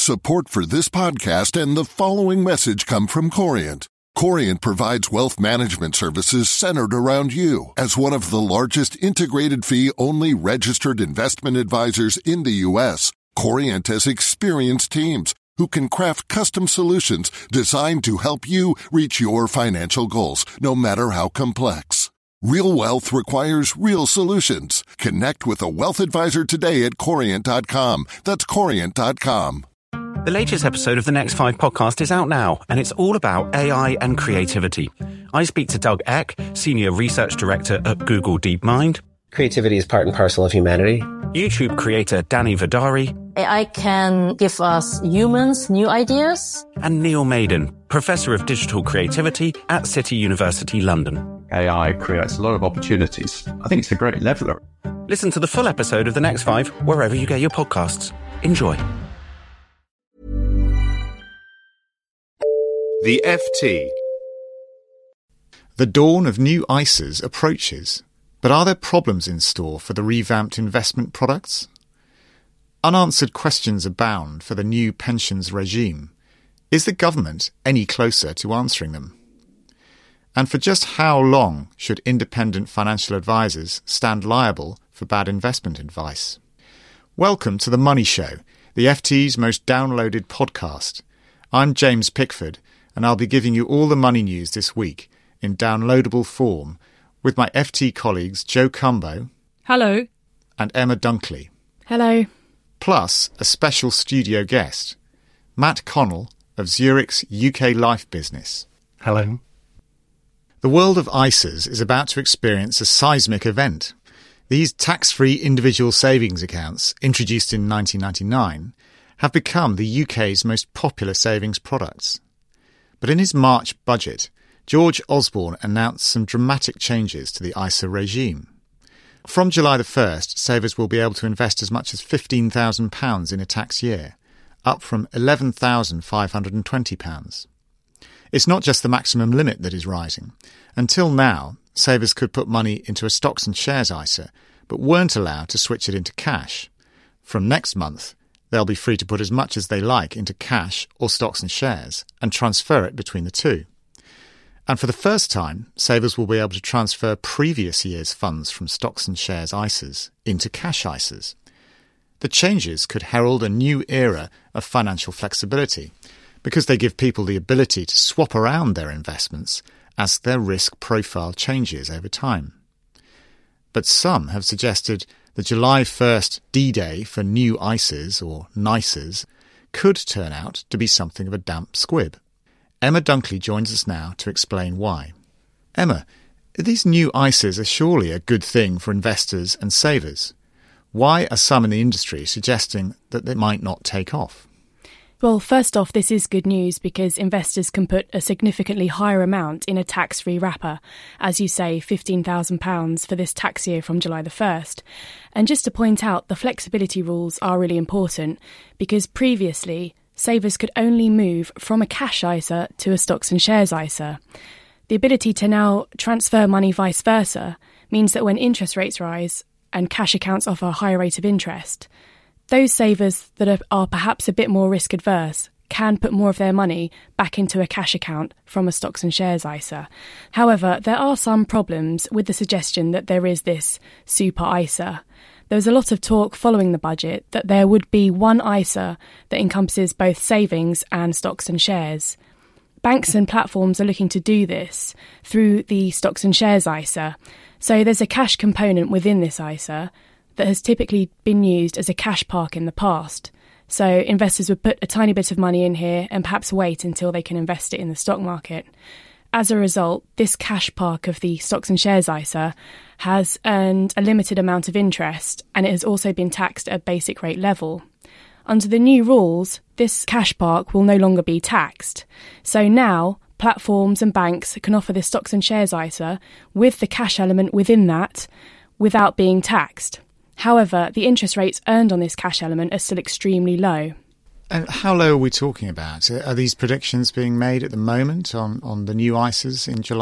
Support for this podcast and the following message come from Corient. Corient provides wealth management services centered around you. As one of the largest integrated fee-only registered investment advisors in the U.S., Corient has experienced teams who can craft custom solutions designed to help you reach your financial goals, no matter how complex. Real wealth requires real solutions. Connect with a wealth advisor today at Corient.com. That's Corient.com. The latest episode of the Next 5 podcast is out now, and it's all about AI and creativity. I speak to Doug Eck, Senior Research Director at Google DeepMind. Creativity is part and parcel of humanity. YouTube creator Danny Vidari. AI can give us humans new ideas. And Neil Maiden, Professor of Digital Creativity at City University London. AI creates a lot of opportunities. I think it's a great leveler. Listen to the full episode of The Next 5 wherever you get your podcasts. Enjoy. The FT. The dawn of new ISAs approaches, but are there problems in store for the revamped investment products? Unanswered questions abound for the new pensions regime. Is the government any closer to answering them? And for just how long should independent financial advisors stand liable for bad investment advice? Welcome to The Money Show, the FT's most downloaded podcast. I'm James Pickford, and I'll be giving you all the money news this week in downloadable form with my FT colleagues Joe Cumbo. Hello. And Emma Dunkley. Hello. Plus a special studio guest, Matt Connell of Zurich's UK Life business. Hello. The world of ISAs is about to experience a seismic event. These tax-free individual savings accounts, introduced in 1999, have become the UK's most popular savings products. But in his March budget, George Osborne announced some dramatic changes to the ISA regime. From July the 1st, savers will be able to invest as much as £15,000 in a tax year, up from £11,520. It's not just the maximum limit that is rising. Until now, savers could put money into a stocks and shares ISA, but weren't allowed to switch it into cash. From next month, they'll be free to put as much as they like into cash or stocks and shares and transfer it between the two. And for the first time, savers will be able to transfer previous year's funds from stocks and shares ISAs into cash ISAs. The changes could herald a new era of financial flexibility because they give people the ability to swap around their investments as their risk profile changes over time. But some have suggested the July 1st D-Day for new ISAs, or NISAs, could turn out to be something of a damp squib. Emma Dunkley joins us now to explain why. Emma, these new ISAs are surely a good thing for investors and savers. Why are some in the industry suggesting that they might not take off? Well, first off, this is good news because investors can put a significantly higher amount in a tax-free wrapper, as you say, £15,000 for this tax year from July the 1st. And just to point out, the flexibility rules are really important because previously, savers could only move from a cash ISA to a stocks and shares ISA. The ability to now transfer money vice versa means that when interest rates rise and cash accounts offer a higher rate of interest, those savers that are perhaps a bit more risk adverse can put more of their money back into a cash account from a stocks and shares ISA. However, there are some problems with the suggestion that there is this super ISA. There was a lot of talk following the budget that there would be one ISA that encompasses both savings and stocks and shares. Banks and platforms are looking to do this through the stocks and shares ISA. So there's a cash component within this ISA that has typically been used as a cash park in the past. So investors would put a tiny bit of money in here and perhaps wait until they can invest it in the stock market. As a result, this cash park of the stocks and shares ISA has earned a limited amount of interest, and it has also been taxed at a basic rate level. Under the new rules, this cash park will no longer be taxed. So now, platforms and banks can offer this stocks and shares ISA with the cash element within that without being taxed. However, the interest rates earned on this cash element are still extremely low. And how low are we talking about? Are these predictions being made at the moment on the new ISAs in July?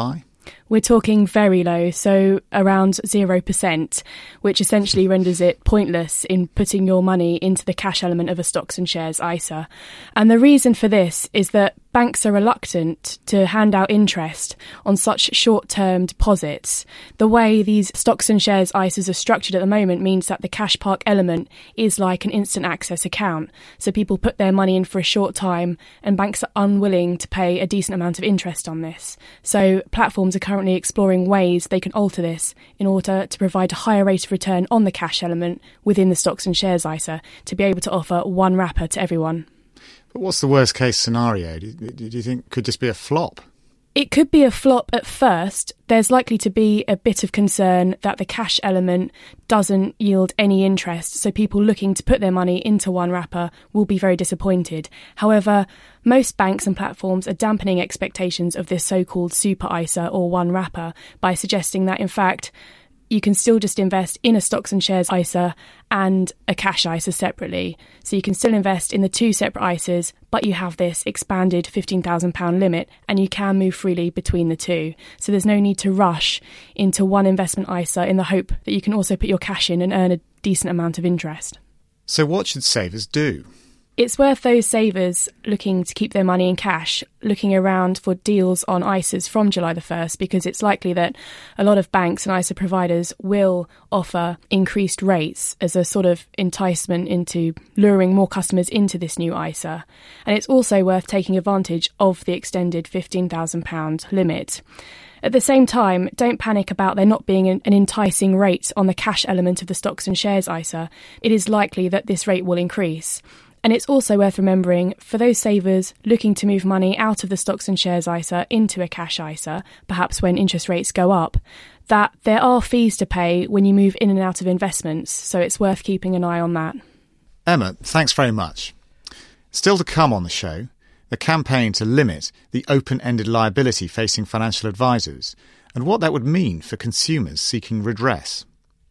We're talking very low, so around 0%, which essentially renders it pointless in putting your money into the cash element of a stocks and shares ISA. And the reason for this is that banks are reluctant to hand out interest on such short-term deposits. The way these stocks and shares ISAs are structured at the moment means that the cash park element is like an instant access account. So people put their money in for a short time and banks are unwilling to pay a decent amount of interest on this. So platforms are currently exploring ways they can alter this in order to provide a higher rate of return on the cash element within the stocks and shares ISA to be able to offer one wrapper to everyone. But what's the worst case scenario? Do you think could this be a flop? It could be a flop at first. There's likely to be a bit of concern that the cash element doesn't yield any interest, so people looking to put their money into one wrapper will be very disappointed. However, most banks and platforms are dampening expectations of this so-called super ISA or one wrapper by suggesting that, in fact, you can still just invest in a stocks and shares ISA and a cash ISA separately. So you can still invest in the two separate ISAs, but you have this expanded £15,000 limit and you can move freely between the two. So there's no need to rush into one investment ISA in the hope that you can also put your cash in and earn a decent amount of interest. So what should savers do? It's worth those savers looking to keep their money in cash looking around for deals on ISAs from July the 1st, because it's likely that a lot of banks and ISA providers will offer increased rates as a sort of enticement into luring more customers into this new ISA. And it's also worth taking advantage of the extended £15,000 limit. At the same time, don't panic about there not being an enticing rate on the cash element of the stocks and shares ISA. It is likely that this rate will increase. And it's also worth remembering, for those savers looking to move money out of the stocks and shares ISA into a cash ISA, perhaps when interest rates go up, that there are fees to pay when you move in and out of investments, so it's worth keeping an eye on that. Emma, thanks very much. Still to come on the show, the campaign to limit the open-ended liability facing financial advisors and what that would mean for consumers seeking redress.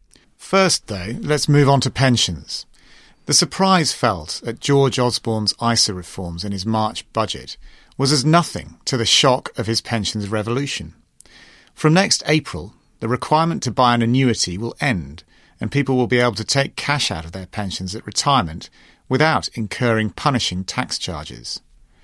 First, though, let's move on to pensions. The surprise felt at George Osborne's ISA reforms in his March budget was as nothing to the shock of his pensions revolution. From next April, the requirement to buy an annuity will end and people will be able to take cash out of their pensions at retirement without incurring punishing tax charges.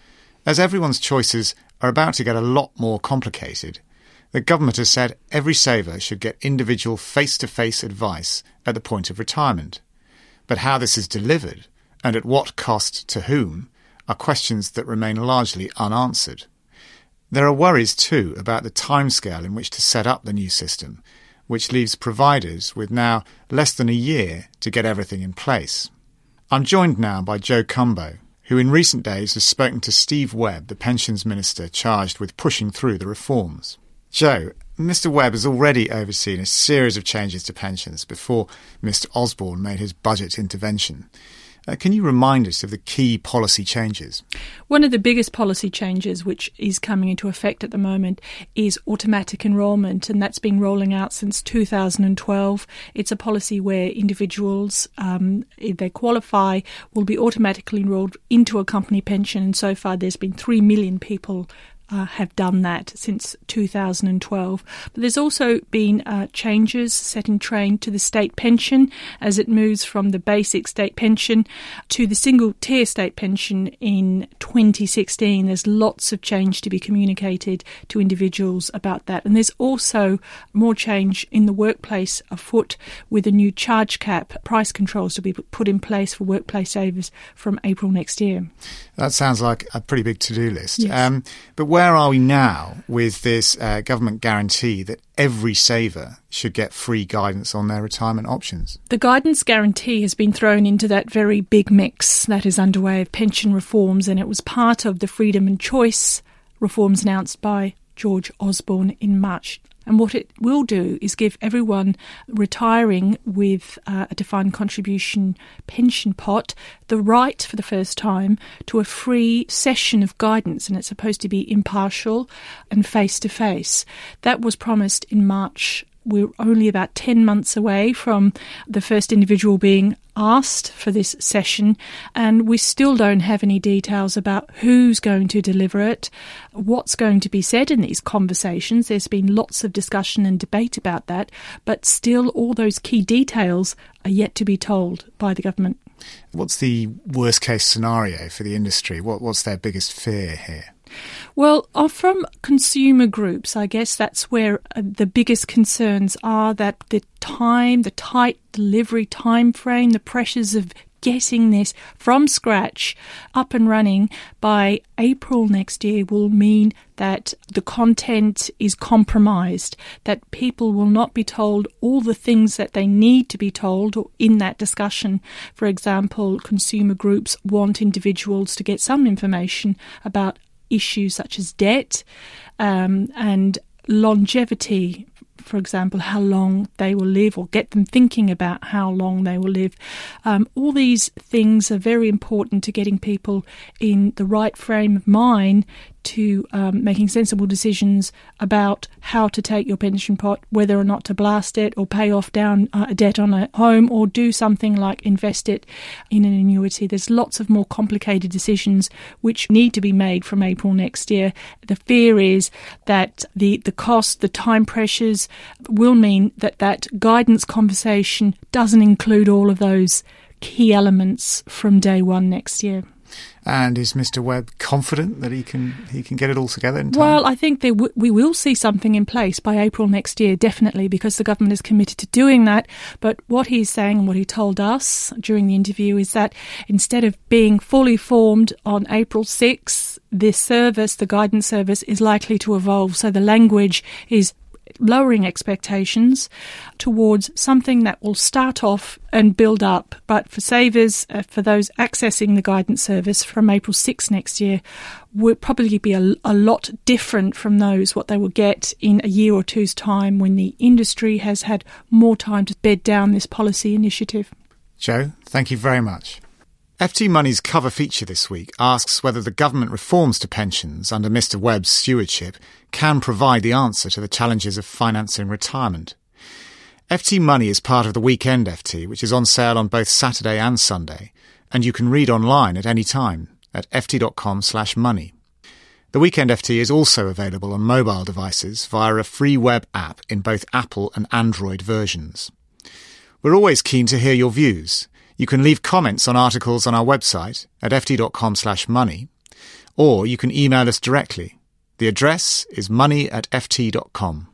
As everyone's choices are about to get a lot more complicated, the government has said every saver should get individual face-to-face advice at the point of retirement. But how this is delivered, and at what cost to whom, are questions that remain largely unanswered. There are worries too about the timescale in which to set up the new system, which leaves providers with now less than a year to get everything in place. I'm joined now by Joe Cumbo, who in recent days has spoken to Steve Webb, the pensions minister charged with pushing through the reforms. Joe, Mr Webb has already overseen a series of changes to pensions before Mr Osborne made his budget intervention. Can you remind us of the key policy changes? One of the biggest policy changes which is coming into effect at the moment is automatic enrolment, and that's been rolling out since 2012. It's a policy where individuals, if they qualify, will be automatically enrolled into a company pension, and so far there's been 3 million people have done that since 2012. But there's also been changes set in train to the state pension as it moves from the basic state pension to the single-tier state pension in 2016. There's lots of change to be communicated to individuals about that. And there's also more change in the workplace afoot with a new charge cap, price controls to be put in place for workplace savers from April next year. That sounds like a pretty big to-do list. Yes. But where are we now with this government guarantee that every saver should get free guidance on their retirement options? The guidance guarantee has been thrown into that very big mix that is underway of pension reforms, and it was part of the freedom and choice reforms announced by George Osborne in March. And what it will do is give everyone retiring with a defined contribution pension pot the right for the first time to a free session of guidance, and it's supposed to be impartial and face-to-face. That was promised in March we're only about 10 months away from the first individual being asked for this session, and we still don't have any details about who's going to deliver it, what's going to be said in these conversations. There's been lots of discussion and debate about that, but still all those key details are yet to be told by the government. What's the worst case scenario for the industry? What's their biggest fear here? Well, from consumer groups, I guess that's where the biggest concerns are, that the tight delivery time frame, the pressures of getting this from scratch up and running by April next year will mean that the content is compromised, that people will not be told all the things that they need to be told in that discussion. For example, consumer groups want individuals to get some information about issues such as debt and longevity, for example, how long they will live, or get them thinking about how long they will live. All these things are very important to getting people in the right frame of mind to making sensible decisions about how to take your pension pot, whether or not to blast it or pay off down a debt on a home, or do something like invest it in an annuity. There's lots of more complicated decisions which need to be made from April next year. The fear is that the cost, the time pressures will mean that guidance conversation doesn't include all of those key elements from day one next year. And is Mr. Webb confident that he can get it all together in time? Well, I think we will see something in place by April next year, definitely, because the government is committed to doing that. But what he's saying and what he told us during the interview is that instead of being fully formed on April 6th, this service, the guidance service, is likely to evolve. So the language is lowering expectations towards something that will start off and build up. But for savers, for those accessing the guidance service from April 6 next year, will probably be a lot different from what they will get in a year or two's time, when the industry has had more time to bed down this policy initiative. Jo, thank you very much. FT Money's cover feature this week asks whether the government reforms to pensions under Mr. Webb's stewardship can provide the answer to the challenges of financing retirement. FT Money is part of the Weekend FT, which is on sale on both Saturday and Sunday, and you can read online at any time at ft.com/money. The Weekend FT is also available on mobile devices via a free web app in both Apple and Android versions. We're always keen to hear your views. You can leave comments on articles on our website at ft.com/money, or you can email us directly. The address is money@ft.com.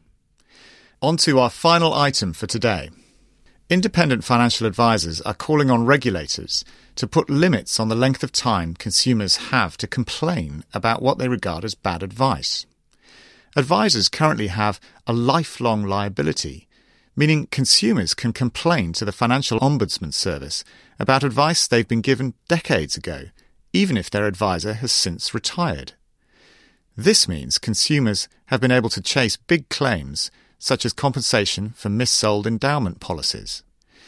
On to our final item for today. Independent financial advisors are calling on regulators to put limits on the length of time consumers have to complain about what they regard as bad advice. Advisors currently have a lifelong liability, meaning consumers can complain to the Financial Ombudsman Service about advice they've been given decades ago, even if their advisor has since retired. This means consumers have been able to chase big claims, such as compensation for mis-sold endowment policies.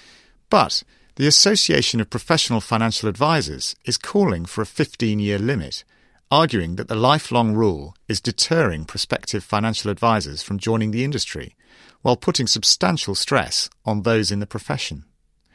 But the Association of Professional Financial Advisors is calling for a 15-year limit, arguing that the lifelong rule is deterring prospective financial advisors from joining the industry, while putting substantial stress on those in the profession.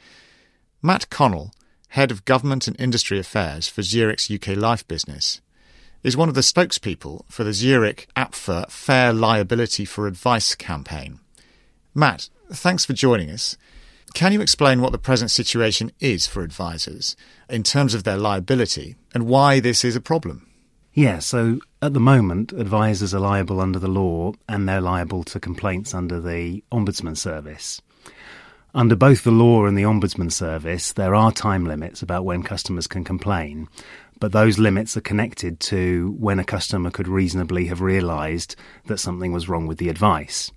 Matt Connell, Head of Government and Industry Affairs for Zurich's UK Life business, is one of the spokespeople for the Zurich APFA Fair Liability for Advice campaign. Matt, thanks for joining us. Can you explain what the present situation is for advisors in terms of their liability and why this is a problem? Yeah, so at the moment, advisors are liable under the law and they're liable to complaints under the Ombudsman Service. Under both the law and the Ombudsman Service, there are time limits about when customers can complain, but those limits are connected to when a customer could reasonably have realised that something was wrong with the advice.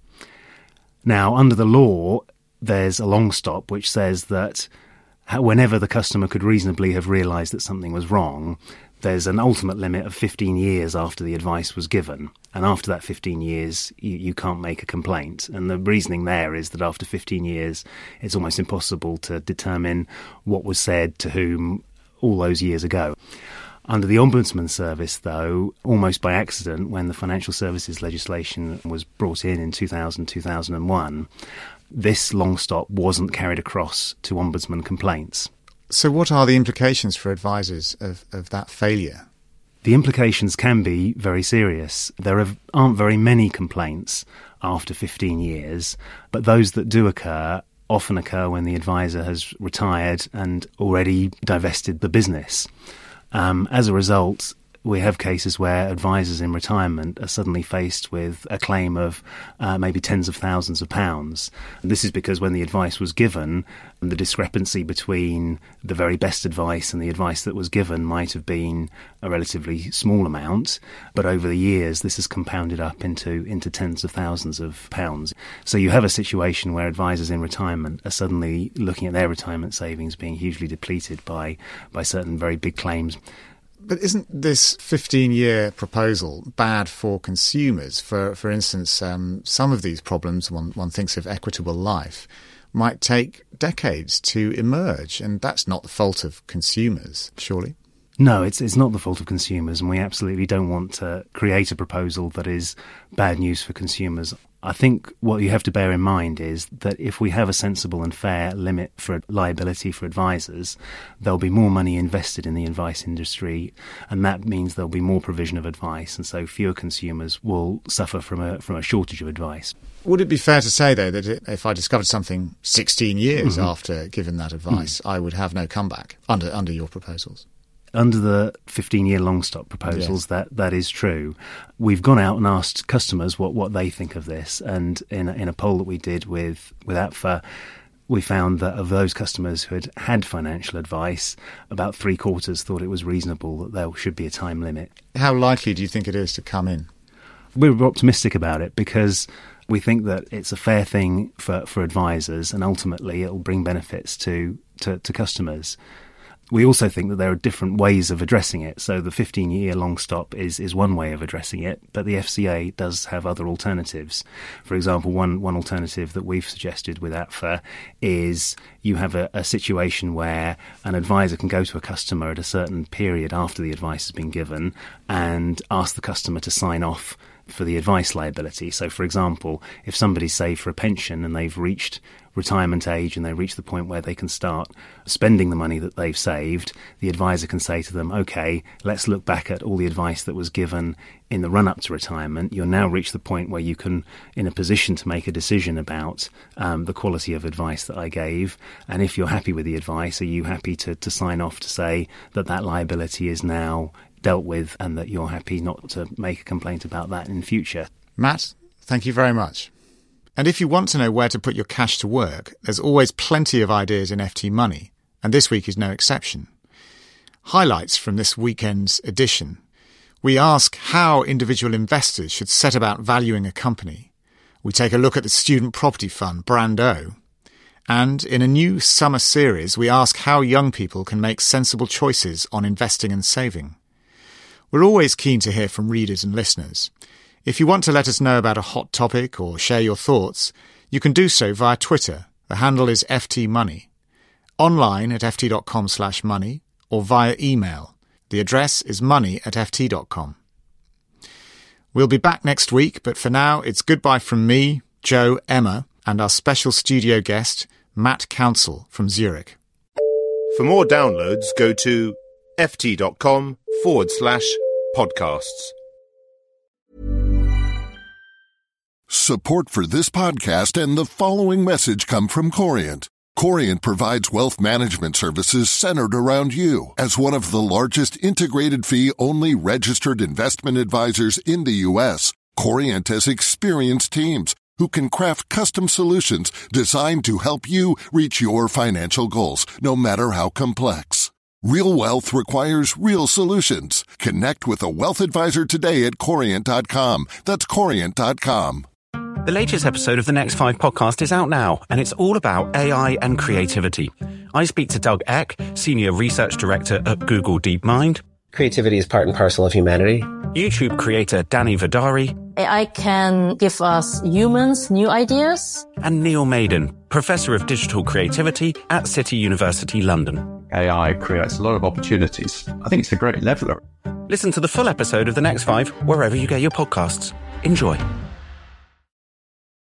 Now, under the law, there's a long stop which says that whenever the customer could reasonably have realised that something was wrong, there's an ultimate limit of 15 years after the advice was given. And after that 15 years, you can't make a complaint. And the reasoning there is that after 15 years, it's almost impossible to determine what was said to whom all those years ago. Under the Ombudsman Service, though, almost by accident, when the financial services legislation was brought in 2001, this long stop wasn't carried across to Ombudsman complaints. So what are the implications for advisors of that failure? The implications can be very serious. There aren't very many complaints after 15 years, but those that do occur often occur when the advisor has retired and already divested the business. As a result, we have cases where advisors in retirement are suddenly faced with a claim of maybe tens of thousands of pounds. And this is because when the advice was given, the discrepancy between the very best advice and the advice that was given might have been a relatively small amount, but over the years this has compounded up into tens of thousands of pounds. So you have a situation where advisors in retirement are suddenly looking at their retirement savings being hugely depleted by certain very big claims. But isn't this 15-year proposal bad for consumers? For instance, some of these problems, one thinks of Equitable Life, might take decades to emerge, and that's not the fault of consumers, surely? No, it's not the fault of consumers, and we absolutely don't want to create a proposal that is bad news for consumers. I think what you have to bear in mind is that if we have a sensible and fair limit for liability for advisors, there'll be more money invested in the advice industry, and that means there'll be more provision of advice, and so fewer consumers will suffer from a shortage of advice. Would it be fair to say, though, that if I discovered something 16 years after giving that advice, I would have no comeback under your proposals? Under the 15-year long stop proposals, that is true. We've gone out and asked customers what they think of this, and in a poll that we did with APFA, we found that of those customers who had financial advice, about 3/4 thought it was reasonable that there should be a time limit. How likely do you think it is to come in? We're optimistic about it because we think that it's a fair thing for advisors, and ultimately it will bring benefits to customers. We also think that there are different ways of addressing it. So the 15-year long stop is one way of addressing it, but the FCA does have other alternatives. For example, one alternative that we've suggested with APFA is you have a situation where an advisor can go to a customer at a certain period after the advice has been given and ask the customer to sign off for the advice liability. So, for example, if somebody's saved for a pension and they've reached retirement age and they reach the point where they can start spending the money that they've saved, the advisor can say to them, OK, let's look back at all the advice that was given in the run-up to retirement. You'll now reach the point where you can, in a position to make a decision about the quality of advice that I gave. And if you're happy with the advice, are you happy to sign off to say that liability is now dealt with and that you're happy not to make a complaint about that in future? Matt, thank you very much. And if you want to know where to put your cash to work, there's always plenty of ideas in FT Money, and this week is no exception. Highlights from this weekend's edition. We ask how individual investors should set about valuing a company. We take a look at the student property fund, Brando. And in a new summer series, we ask how young people can make sensible choices on investing and saving. We're always keen to hear from readers and listeners. If you want to let us know about a hot topic or share your thoughts, you can do so via Twitter. The handle is FT Money. Online at ft.com/money or via email. The address is money@ft.com. We'll be back next week, but for now, it's goodbye from me, Joe, Emma, and our special studio guest, Matt Council from Zurich. For more downloads, go to ft.com/podcasts. Support for this podcast and the following message come from Corient. Corient provides wealth management services centered around you. As one of the largest integrated fee-only registered investment advisors in the U.S., Corient has experienced teams who can craft custom solutions designed to help you reach your financial goals, no matter how complex. Real wealth requires real solutions. Connect with a wealth advisor today at Corient.com. That's Corient.com. The latest episode of the Next 5 podcast is out now, and it's all about AI and creativity. I speak to Doug Eck, Senior Research Director at Google DeepMind. Creativity is part and parcel of humanity. YouTube creator Danny Vidari. AI can give us humans new ideas. And Neil Maiden, Professor of Digital Creativity at City University London. AI creates a lot of opportunities. I think it's a great leveler. Listen to the full episode of The Next 5 wherever you get your podcasts. Enjoy.